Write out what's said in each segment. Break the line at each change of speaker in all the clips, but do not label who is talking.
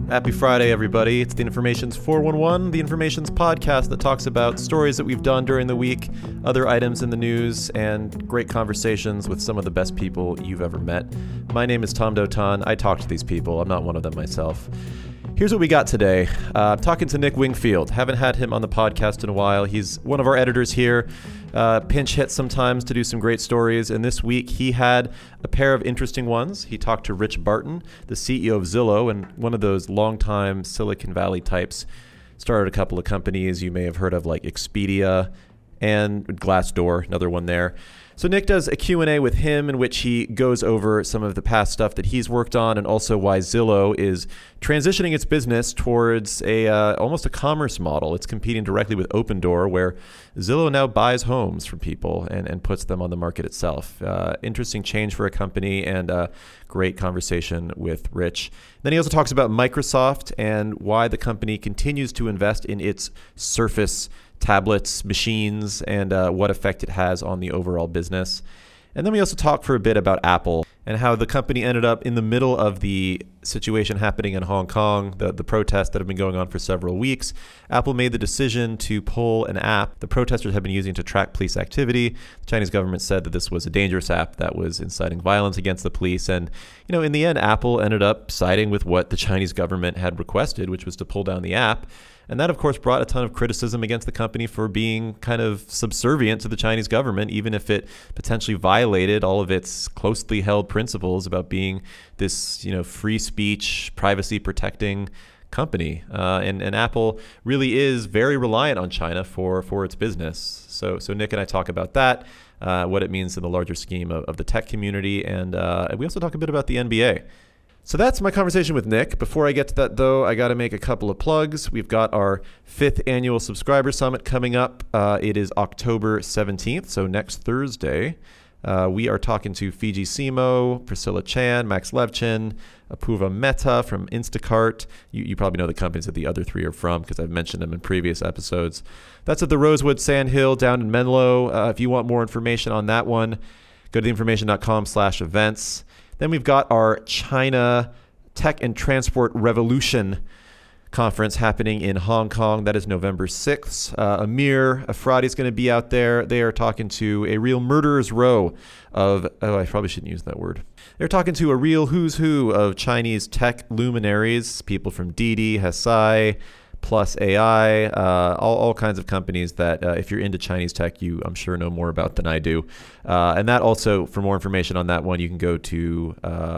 Happy Friday, everybody. It's the Information's 411, the Information's podcast that talks about stories that we've done during the week, other items in the news, and great conversations with some of the best people you've ever met. My name is Tom Dotan. I talk to these people. I'm not one of them myself. Here's what we got today. I'm talking to Nick Wingfield. Haven't had him on the podcast in a while. He's one of our editors here. Pinch hit sometimes to do some great stories. And this week he had a pair of interesting ones. He talked to Rich Barton, the CEO of Zillow, and one of those longtime Silicon Valley types. Started a couple of companies you may have heard of, like Expedia and Glassdoor, another one there. So Nick does a Q&A with him in which he goes over some of the past stuff that he's worked on and also why Zillow is transitioning its business towards almost a commerce model. It's competing directly with Opendoor, where Zillow now buys homes from people and puts them on the market itself. Interesting change for a company and a great conversation with Rich. Then he also talks about Microsoft and why the company continues to invest in its Surface tablets, machines, and what effect it has on the overall business. And then we also talk for a bit about Apple and how the company ended up in the middle of the situation happening in Hong Kong, the protests that have been going on for several weeks. Apple made the decision to pull an app the protesters had been using to track police activity. The Chinese government said that this was a dangerous app that was inciting violence against the police. And, in the end, Apple ended up siding with what the Chinese government had requested, which was to pull down the app. And that, of course, brought a ton of criticism against the company for being kind of subservient to the Chinese government, even if it potentially violated all of its closely held principles about being this, free speech, privacy protecting company. And Apple really is very reliant on China for its business. So Nick and I talk about that, what it means in the larger scheme of the tech community. And we also talk a bit about the NBA. So that's my conversation with Nick. Before I get to that, though, I got to make a couple of plugs. We've got our 5th annual subscriber summit coming up. It is October 17th, so next Thursday. We are talking to Fiji Simo, Priscilla Chan, Max Levchin, Apoorva Mehta from Instacart. You probably know the companies that the other three are from because I've mentioned them in previous episodes. That's at the Rosewood Sandhill down in Menlo. If you want more information on that one, go to theinformation.com/events. Then we've got our China Tech and Transport Revolution conference happening in Hong Kong. That is November 6th. Amir Afradi is going to be out there. They are talking to a real murderer's row of, I probably shouldn't use that word. They're talking to a real who's who of Chinese tech luminaries, people from Didi, Hesai, Plus AI, all kinds of companies that if you're into Chinese tech, you, I'm sure, know more about than I do. And that also, for more information on that one, you can go to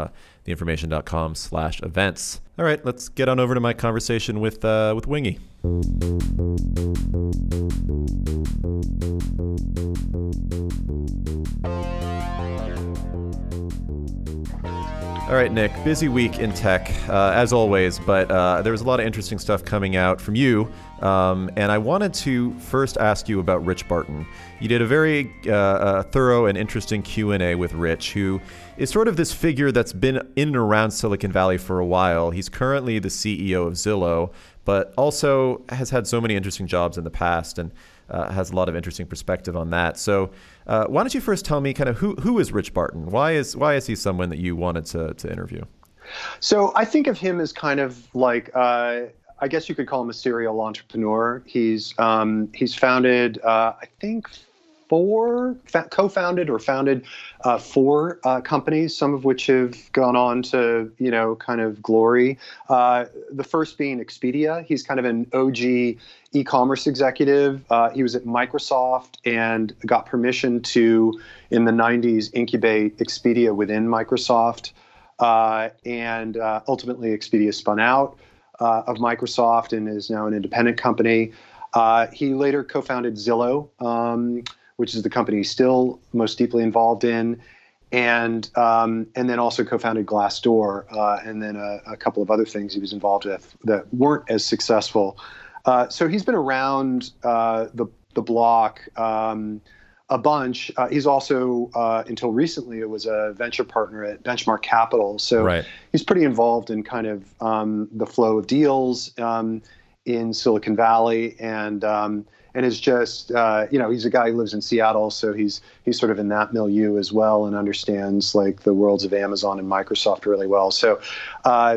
theinformation.com/events. All right, let's get on over to my conversation with Wingy. All right, Nick, busy week in tech, as always, but there was a lot of interesting stuff coming out from you, and I wanted to first ask you about Rich Barton. You did a very thorough and interesting Q&A with Rich, who is sort of this figure that's been in and around Silicon Valley for a while. He's currently the CEO of Zillow, but also has had so many interesting jobs in the past and has a lot of interesting perspective on that. So why don't you first tell me kind of who is Rich Barton? Why is he someone that you wanted to interview?
So I think of him as kind of like, I guess you could call him a serial entrepreneur. He's founded, I think, co-founded or founded 4 companies, some of which have gone on to, kind of glory. The first being Expedia. He's kind of an OG e-commerce executive. He was at Microsoft and got permission to, in the 90s, incubate Expedia within Microsoft. And ultimately, Expedia spun out of Microsoft and is now an independent company. He later co-founded Zillow, which is the company he's still most deeply involved in, and then also co-founded Glassdoor, and then a couple of other things he was involved with that weren't as successful. So he's been around the block a bunch. He's also, until recently, was a venture partner at Benchmark Capital. So right. He's pretty involved in kind of the flow of deals in Silicon Valley, and is just, he's a guy who lives in Seattle, so he's sort of in that milieu as well and understands like the worlds of Amazon and Microsoft really well. So,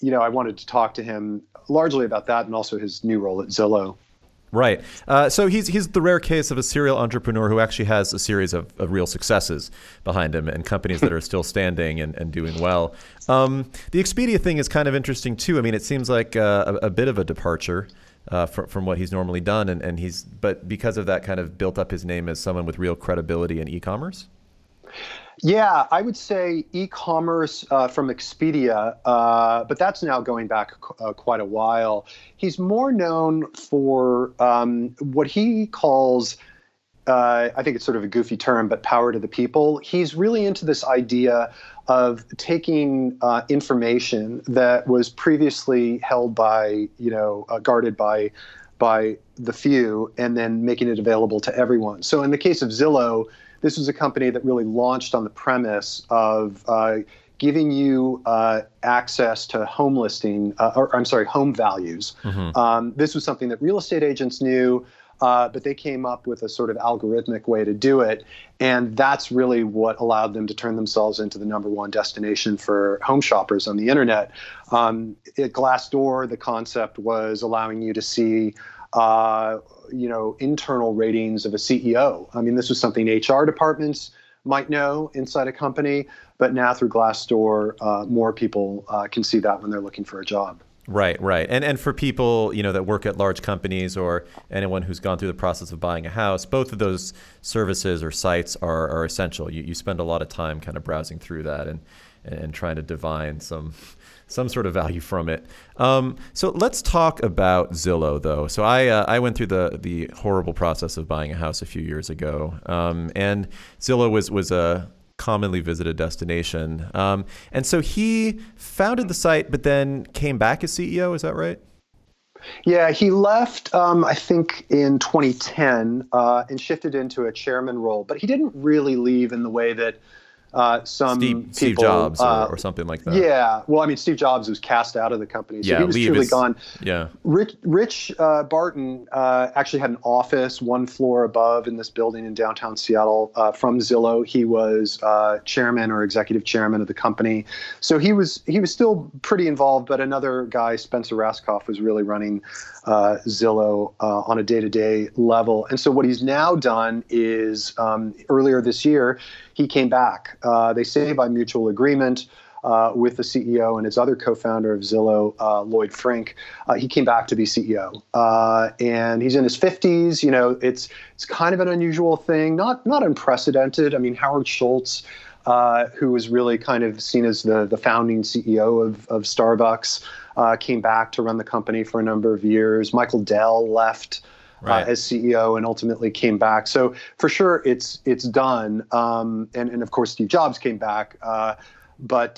I wanted to talk to him largely about that and also his new role at Zillow.
Right. So he's the rare case of a serial entrepreneur who actually has a series of real successes behind him and companies that are still standing and doing well. The Expedia thing is kind of interesting too. I mean, it seems like a bit of a departure from what he's normally done, but because of that, kind of built up his name as someone with real credibility in e-commerce.
Yeah, I would say e-commerce from Expedia, but that's now going back quite a while. He's more known for what he calls, I think it's sort of a goofy term, but power to the people. He's really into this idea of taking information that was previously held by, guarded by the few, and then making it available to everyone. So in the case of Zillow, this was a company that really launched on the premise of giving you access to home values. Mm-hmm. This was something that real estate agents knew, but they came up with a sort of algorithmic way to do it. And that's really what allowed them to turn themselves into the number one destination for home shoppers on the internet. At Glassdoor, the concept was allowing you to see internal ratings of a CEO. I mean, this was something HR departments might know inside a company, but now through Glassdoor, more people can see that when they're looking for a job.
Right. And for people, that work at large companies or anyone who's gone through the process of buying a house, both of those services or sites are essential. You spend a lot of time kind of browsing through that and trying to divine some sort of value from it. So let's talk about Zillow, though. So I went through the horrible process of buying a house a few years ago, and Zillow was a commonly visited destination. And so he founded the site, but then came back as CEO. Is that right?
Yeah, he left, I think, in 2010 and shifted into a chairman role. But he didn't really leave in the way that some
Steve Jobs or something like that.
Yeah. Well, I mean, Steve Jobs was cast out of the company, so he was truly gone.
Yeah.
Rich Barton actually had an office one floor above in this building in downtown Seattle from Zillow. He was chairman or executive chairman of the company. So he was still pretty involved, but another guy, Spencer Raskoff, was really running Zillow on a day-to-day level. And so what he's now done is earlier this year, he came back. They say by mutual agreement with the CEO and his other co-founder of Zillow, Lloyd Frink. He came back to be CEO, and he's in his 50s. It's kind of an unusual thing, not unprecedented. I mean, Howard Schultz, who was really kind of seen as the founding CEO of Starbucks, came back to run the company for a number of years. Michael Dell left. Right. As CEO and ultimately came back. So for sure, it's done. And of course, Steve Jobs came back. But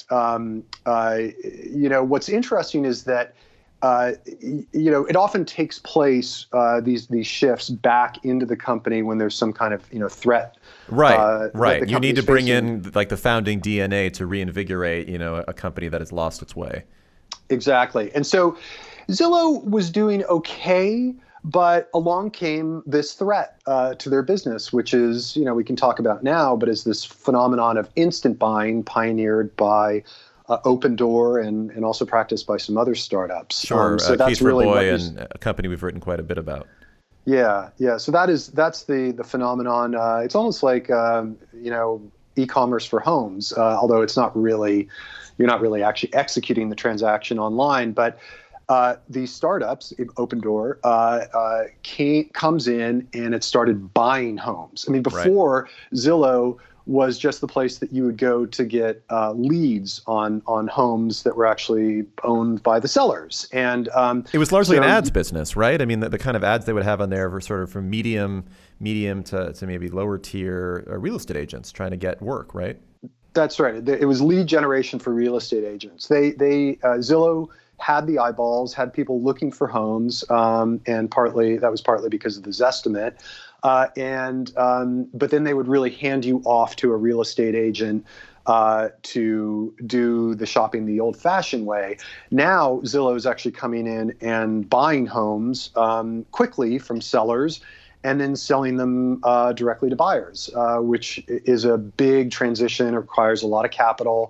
what's interesting is that it often takes place these shifts back into the company when there's some kind of threat.
Right. You need to bring in like the founding DNA to reinvigorate a company that has lost its way.
Exactly. And so Zillow was doing okay. But along came this threat to their business, which is, we can talk about now, but is this phenomenon of instant buying pioneered by Opendoor and also practiced by some other startups.
Sure, so that's really and a company we've written quite a bit about.
Yeah. So that's the phenomenon. It's almost like e-commerce for homes, although it's not really, you're not really actually executing the transaction online, but. These startups, Opendoor, comes in and it started buying homes. I mean, before Zillow was just the place that you would go to get leads on homes that were actually owned by the sellers. And
it was largely an ads business, right? I mean, the kind of ads they would have on there were sort of from medium to maybe lower tier real estate agents trying to get work, right?
That's right. It was lead generation for real estate agents. Zillow had the eyeballs, had people looking for homes, and that was partly because of the Zestimate. But then they would really hand you off to a real estate agent to do the shopping the old-fashioned way. Now Zillow is actually coming in and buying homes quickly from sellers and then selling them directly to buyers, which is a big transition. It requires a lot of capital.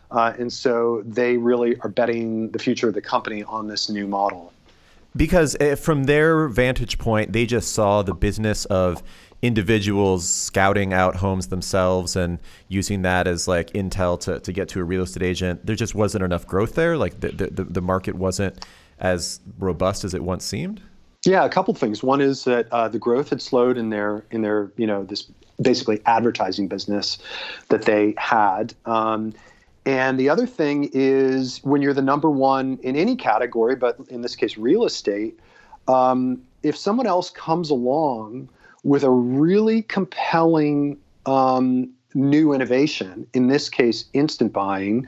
And so they really are betting the future of the company on this new model.
Because from their vantage point, they just saw the business of individuals scouting out homes themselves and using that as like intel to get to a real estate agent. There just wasn't enough growth there. Like the market wasn't as robust as it once seemed.
Yeah, a couple of things. One is that the growth had slowed in their this basically advertising business that they had. And the other thing is when you're the number one in any category, but in this case, real estate, if someone else comes along with a really compelling new innovation, in this case, instant buying,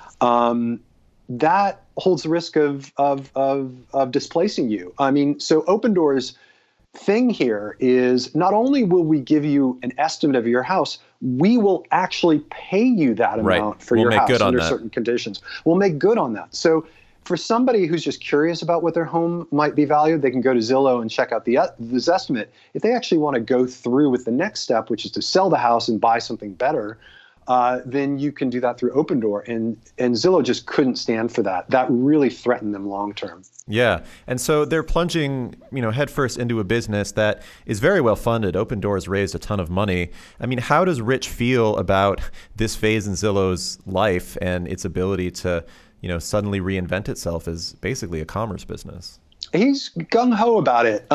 that holds the risk of displacing you. I mean, so Opendoor's thing here is not only will we give you an estimate of your house, we will actually pay you that amount for your house under certain conditions. We'll make good on that. So for somebody who's just curious about what their home might be valued, they can go to Zillow and check out this estimate. If they actually want to go through with the next step, which is to sell the house and buy something better, then you can do that through Opendoor. And Zillow just couldn't stand for that. That really threatened them long term.
Yeah. And so they're plunging, headfirst into a business that is very well funded. Opendoor has raised a ton of money. I mean, how does Rich feel about this phase in Zillow's life and its ability to, suddenly reinvent itself as basically a commerce business?
He's gung-ho about it.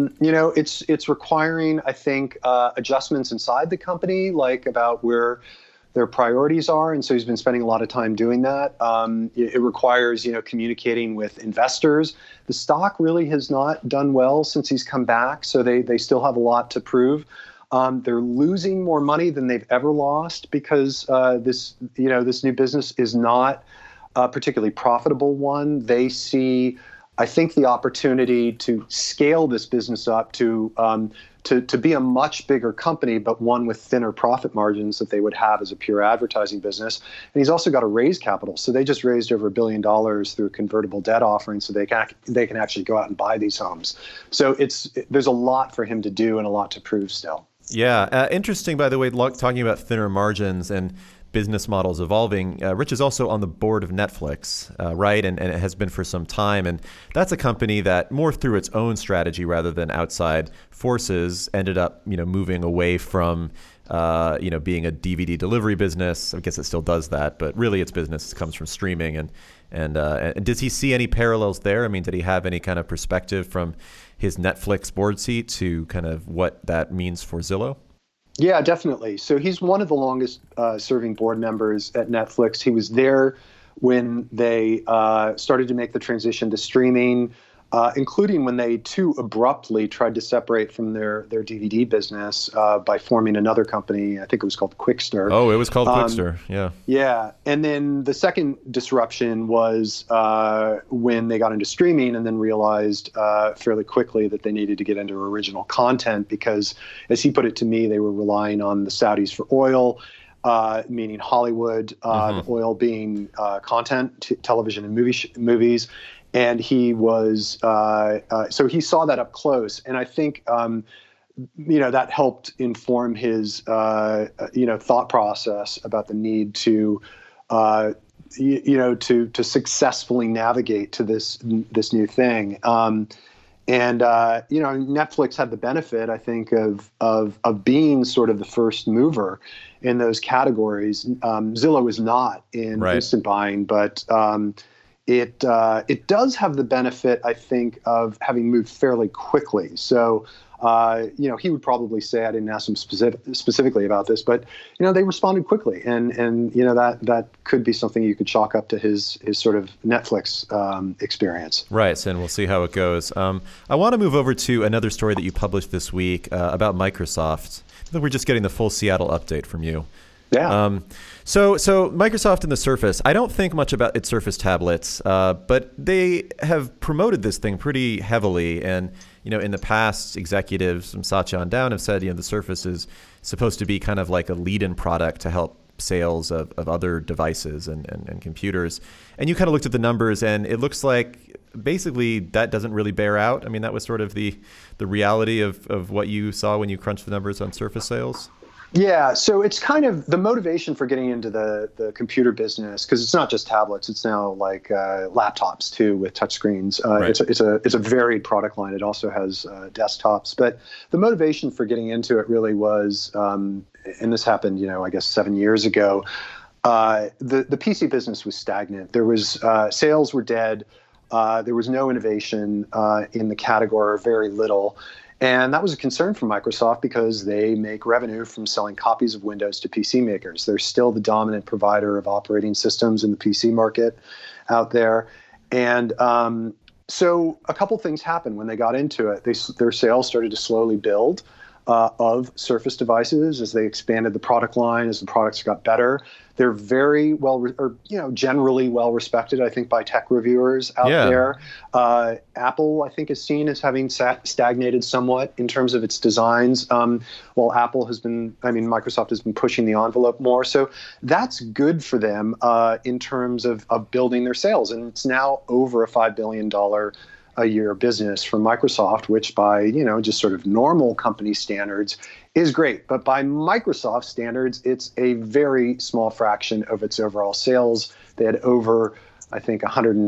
It's requiring, I think, adjustments inside the company, like about where their priorities are. And so he's been spending a lot of time doing that. It requires, communicating with investors. The stock really has not done well since he's come back. So they still have a lot to prove. They're losing more money than they've ever lost because this new business is not a particularly profitable one. They see, I think, the opportunity to scale this business up to be a much bigger company, but one with thinner profit margins that they would have as a pure advertising business. And he's also got to raise capital. So they just raised over $1 billion through a convertible debt offering, so they can actually go out and buy these homes. So there's a lot for him to do and a lot to prove still.
Yeah, interesting. By the way, talking about thinner margins and business models evolving. Rich is also on the board of Netflix, right? And it has been for some time. And that's a company that more through its own strategy rather than outside forces ended up, moving away from, being a DVD delivery business. I guess it still does that, but really its business comes from streaming. And does he see any parallels there? I mean, did he have any kind of perspective from his Netflix board seat to kind of what that means for Zillow?
Yeah, definitely. So he's one of the longest serving board members at Netflix. He was there when they started to make the transition to streaming, including when they too abruptly tried to separate from their DVD business by forming another company. I think it was called Quickster.
Oh, it was called Quickster. Yeah.
Yeah. And then the second disruption was when they got into streaming and then realized fairly quickly that they needed to get into original content because, as he put it to me, they were relying on the Saudis for oil. Meaning Hollywood, the oil being content, television and movies. And he was, so he saw that up close. And I think, that helped inform his, thought process about the need to, to successfully navigate to this new thing. Netflix had the benefit, I think, of being sort of the first mover in those categories. Zillow is not in instant buying, but it does have the benefit, I think, of having moved fairly quickly. So, he would probably say, I didn't ask him specifically about this, but, they responded quickly. And that could be something you could chalk up to his sort of Netflix experience.
Right. And we'll see how it goes. I want to move over to another story that you published this week about Microsoft. I think we're just getting the full Seattle update from you.
Yeah.
So Microsoft and the Surface, I don't think much about its Surface tablets, but they have promoted this thing pretty heavily. And, in the past, executives from Satya on down have said, the Surface is supposed to be kind of like a lead-in product to help sales of other devices and computers. And you kind of looked at the numbers, and it looks like basically that doesn't really bear out. I mean, that was sort of the reality of what you saw when you crunched the numbers on Surface sales.
Yeah, so it's kind of the motivation for getting into the computer business, because it's not just tablets; it's now like laptops too with touchscreens.
Right.
It's a varied product line. It also has desktops, but the motivation for getting into it really was, and this happened, I guess 7 years ago. The PC business was stagnant. There was sales were dead. There was no innovation in the category, or very little. And that was a concern for Microsoft because they make revenue from selling copies of Windows to PC makers. They're still the dominant provider of operating systems in the PC market out there. And so a couple things happened when they got into it. Their sales started to slowly build of Surface devices as they expanded the product line, as the products got better. They're very generally well respected, I think, by tech reviewers out there. Apple, I think, is seen as having stagnated somewhat in terms of its designs, while Microsoft has been pushing the envelope more. So that's good for them in terms of building their sales. And it's now over a $5 billion a year business for Microsoft, which by, just sort of normal company standards is great. But by Microsoft standards, it's a very small fraction of its overall sales. They had over, I think,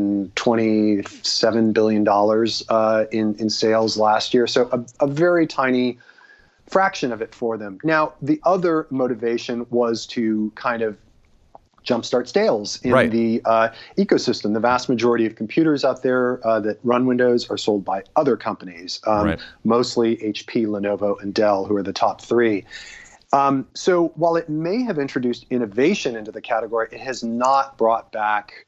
$127 billion in sales last year. So a very tiny fraction of it for them. Now, the other motivation was to kind of jumpstart sales in the ecosystem. The vast majority of computers out there that run Windows are sold by other companies, mostly HP, Lenovo, and Dell, who are the top three. So while it may have introduced innovation into the category, it has not brought back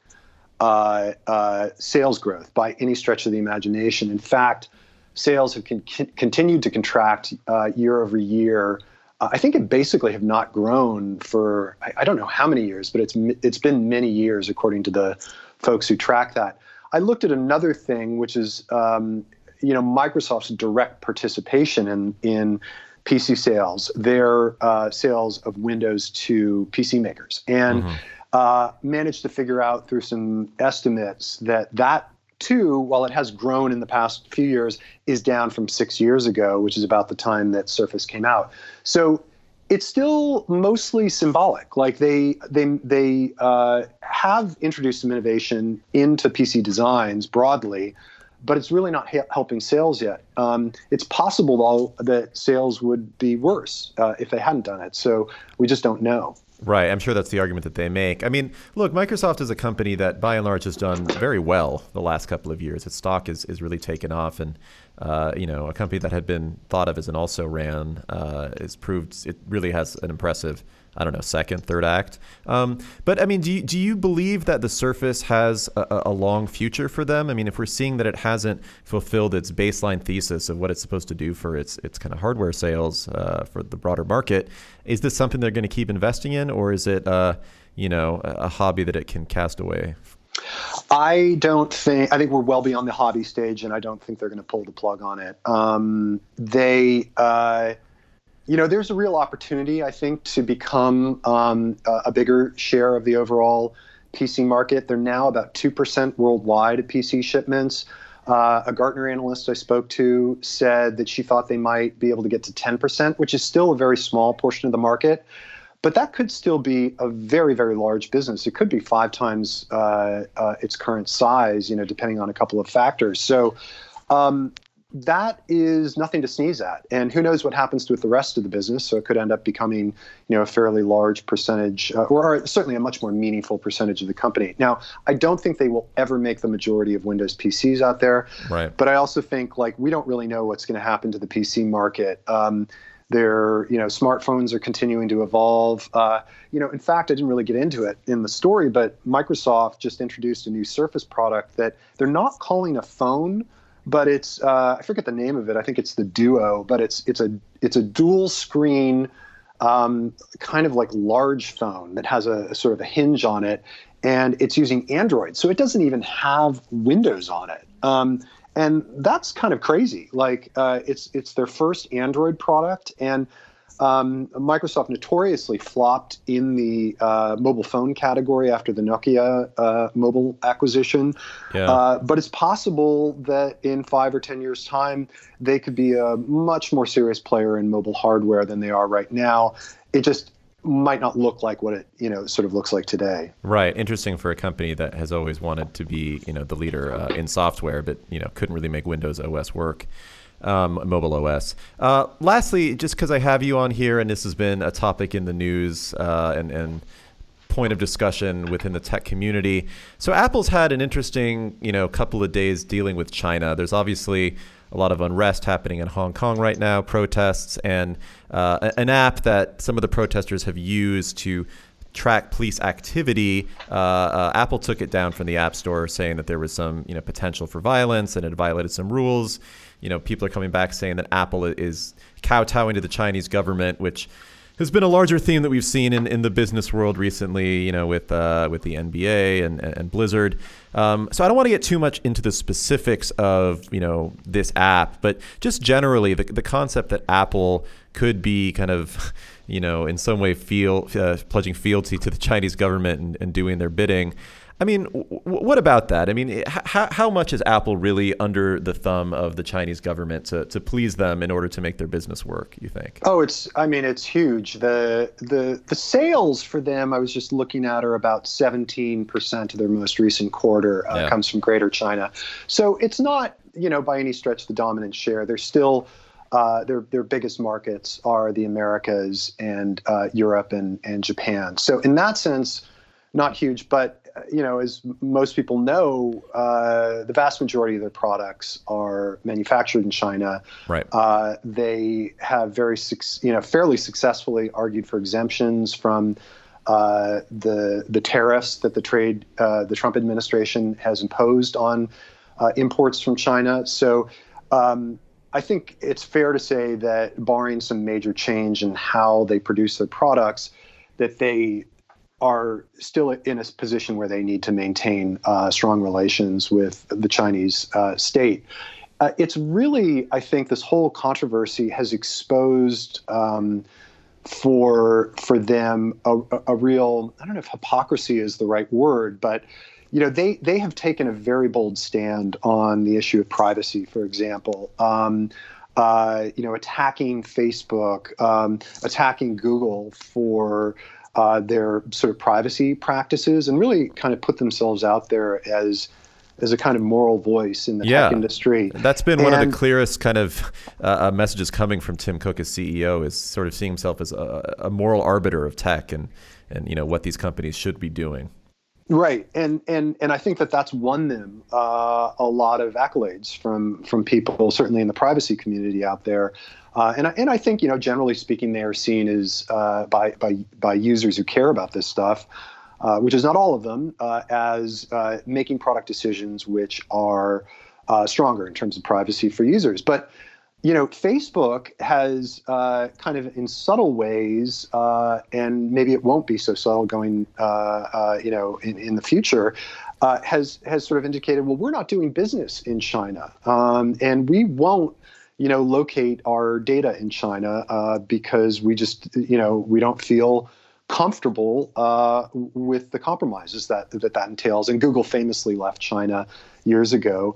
sales growth by any stretch of the imagination. In fact, sales have continued to contract year over year. I think it basically have not grown for, I don't know how many years, but it's been many years, according to the folks who track that. I looked at another thing, which is Microsoft's direct participation in PC sales, their sales of Windows to PC makers, and managed to figure out through some estimates that too, while it has grown in the past few years, is down from 6 years ago, which is about the time that Surface came out. So it's still mostly symbolic. Like they have introduced some innovation into PC designs broadly, but it's really not helping sales yet. It's possible, though, that sales would be worse if they hadn't done it. So we just don't know.
Right. I'm sure that's the argument that they make. I mean, look, Microsoft is a company that by and large has done very well the last couple of years. Its stock is really taken off. And, a company that had been thought of as an also-ran is proved it really has an impressive, second, third act. But I mean, do you believe that the Surface has a long future for them? I mean, if we're seeing that it hasn't fulfilled its baseline thesis of what it's supposed to do for its kind of hardware sales for the broader market, is this something they're going to keep investing in, or is it a hobby that it can cast away?
I think we're well beyond the hobby stage, and I don't think they're going to pull the plug on it. There's a real opportunity, I think, to become a bigger share of the overall PC market. They're now about 2% worldwide of PC shipments. A Gartner analyst I spoke to said that she thought they might be able to get to 10%, which is still a very small portion of the market. But that could still be a very, very large business. It could be 5 times its current size, depending on a couple of factors. So that is nothing to sneeze at. And who knows what happens to the rest of the business. So it could end up becoming, a fairly large percentage, or certainly a much more meaningful percentage of the company. Now, I don't think they will ever make the majority of Windows PCs out there.
Right.
But I also think, we don't really know what's going to happen to the PC market. Smartphones are continuing to evolve. In fact, I didn't really get into it in the story, but Microsoft just introduced a new Surface product that they're not calling a phone, but it's I forget the name of it. I think it's the Duo, but it's a dual screen kind of like large phone that has a sort of a hinge on it, and it's using Android, so it doesn't even have Windows on it. And that's kind of crazy. It's their first Android product, and Microsoft notoriously flopped in the mobile phone category after the Nokia mobile acquisition.
Yeah.
But it's possible that in 5 or 10 years' time, they could be a much more serious player in mobile hardware than they are right now. it just might not look like what it sort of looks like today.
Right. Interesting for a company that has always wanted to be the leader in software, but couldn't really make Windows OS work. Mobile OS. Lastly, just because I have you on here, and this has been a topic in the news and point of discussion within the tech community. So Apple's had an interesting, couple of days dealing with China. There's obviously a lot of unrest happening in Hong Kong right now, protests, and an app that some of the protesters have used to track police activity. Apple took it down from the App Store, saying that there was some, potential for violence and it violated some rules. People are coming back saying that Apple is kowtowing to the Chinese government, which has been a larger theme that we've seen in the business world recently, with the NBA and Blizzard. So I don't want to get too much into the specifics of, this app, but just generally the concept that Apple could be kind of, in some way pledging fealty to the Chinese government and doing their bidding. I mean, what about that? I mean, how much is Apple really under the thumb of the Chinese government to please them in order to make their business work, you think?
Oh, it's huge. The sales for them, I was just looking at, are about 17% of their most recent quarter comes from Greater China. So it's not, by any stretch the dominant share. They're still, their biggest markets are the Americas and Europe and Japan. So in that sense, not huge, but as most people know, the vast majority of their products are manufactured in China.
Right.
They have fairly successfully argued for exemptions from the tariffs that the Trump administration has imposed on imports from China. So I think it's fair to say that, barring some major change in how they produce their products, that they are still in a position where they need to maintain strong relations with the Chinese state. It's really, I think, this whole controversy has exposed for them a real, I don't know if hypocrisy is the right word, but they have taken a very bold stand on the issue of privacy, for example. Attacking Facebook, attacking Google for their sort of privacy practices, and really kind of put themselves out there as a kind of moral voice in the tech industry.
That's been one of the clearest kind of messages coming from Tim Cook as CEO, is sort of seeing himself as a moral arbiter of tech and what these companies should be doing.
Right, and I think that's won them a lot of accolades from people, certainly in the privacy community out there. And I think, generally speaking, they are seen as by users who care about this stuff, which is not all of them, as making product decisions which are stronger in terms of privacy for users. But Facebook has kind of in subtle ways, and maybe it won't be so subtle going, in the future, has sort of indicated, well, we're not doing business in China, and we won't locate our data in China because we just, we don't feel comfortable with the compromises that entails. And Google famously left China years ago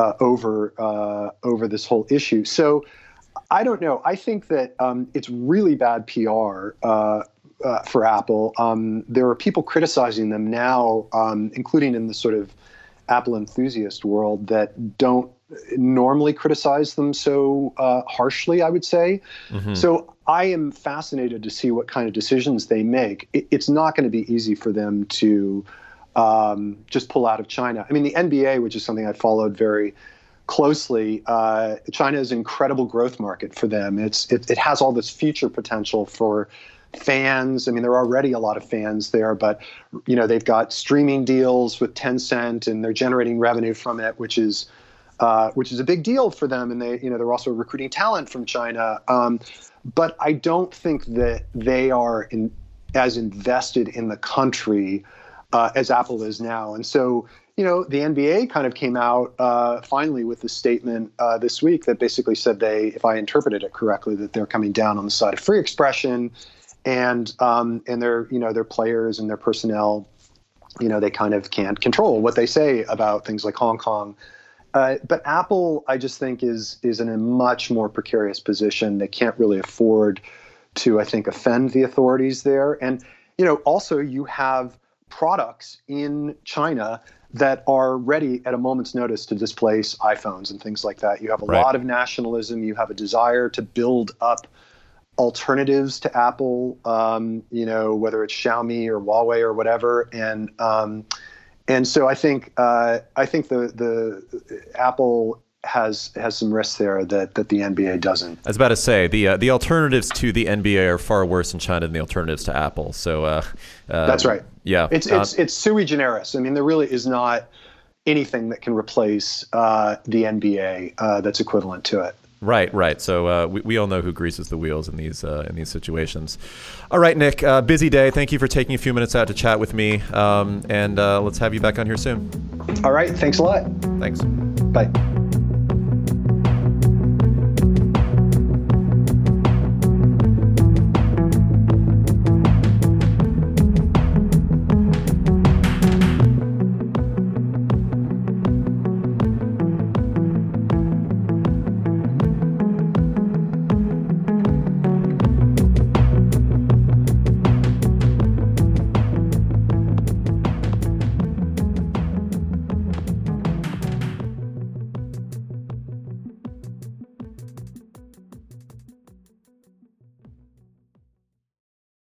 over this whole issue. So I don't know. I think that it's really bad PR for Apple. There are people criticizing them now, including in the sort of Apple enthusiast world, that don't normally criticize them so harshly, I would say. Mm-hmm. So I am fascinated to see what kind of decisions they make. It's not going to be easy for them to just pull out of China. I mean, the NBA, which is something I followed very closely, China is an incredible growth market for them. It has all this future potential for fans. I mean, there are already a lot of fans there, but they've got streaming deals with Tencent, and they're generating revenue from it, which is a big deal for them. And they're also recruiting talent from China. But I don't think that they are as invested in the country as Apple is now. And so, the NBA kind of came out finally with a statement this week that basically said if I interpreted it correctly, that they're coming down on the side of free expression, and their players and their personnel, they kind of can't control what they say about things like Hong Kong. But Apple, I just think, is in a much more precarious position. They can't really afford I think, offend the authorities there. And, also you have products in China that are ready at a moment's notice to displace iPhones and things like that. You have a lot of nationalism. You have a desire to build up alternatives to Apple, whether it's Xiaomi or Huawei or whatever. And so I think the Apple has some risks there that the NBA doesn't.
I was about to say the alternatives to the NBA are far worse in China than the alternatives to Apple. So
that's right.
Yeah,
it's sui generis. I mean, there really is not anything that can replace the NBA that's equivalent to it.
Right. So we all know who greases the wheels in these situations. All right, Nick, busy day. Thank you for taking a few minutes out to chat with me. And let's have you back on here soon.
All right. Thanks a lot.
Thanks.
Bye.